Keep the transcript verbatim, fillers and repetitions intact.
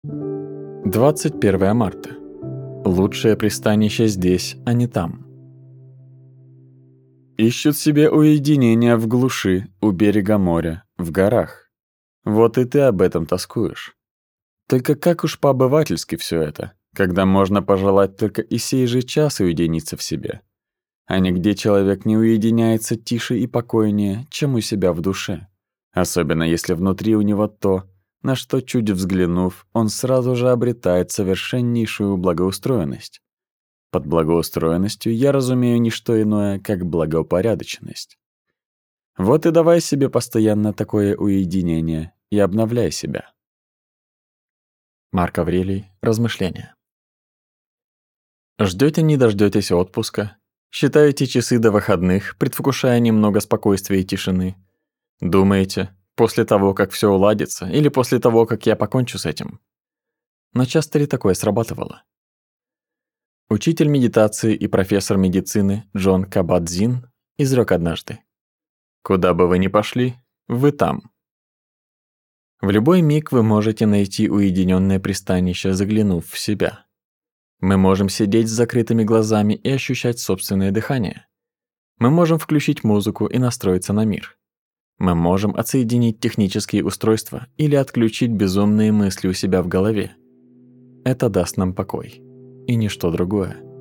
двадцать первое марта. Лучшее пристанище здесь, а не там. Ищут себе уединение в глуши, у берега моря, в горах. Вот и ты об этом тоскуешь. Только как уж по-обывательски всё это, когда можно пожелать только и сей же час уединиться в себе, а нигде человек не уединяется тише и покойнее, чем у себя в душе, особенно если внутри у него то, на что, чуть взглянув, он сразу же обретает совершеннейшую благоустроенность. Под благоустроенностью я разумею не что иное, как благоупорядоченность. Вот и давай себе постоянно такое уединение и обновляй себя. Марк Аврелий. Размышления. Ждёте не дождётесь отпуска, считаете часы до выходных, предвкушая немного спокойствия и тишины. Думаете, после того, как всё уладится, или после того, как я покончу с этим. Но часто ли такое срабатывало? Учитель медитации и профессор медицины Джон Кабат-Зинн изрёк однажды: «Куда бы вы ни пошли, вы там». В любой миг вы можете найти уединённое пристанище, заглянув в себя. Мы можем сидеть с закрытыми глазами и ощущать собственное дыхание. Мы можем включить музыку и настроиться на мир. Мы можем отсоединить технические устройства или отключить безумные мысли у себя в голове. Это даст нам покой, и ничто другое.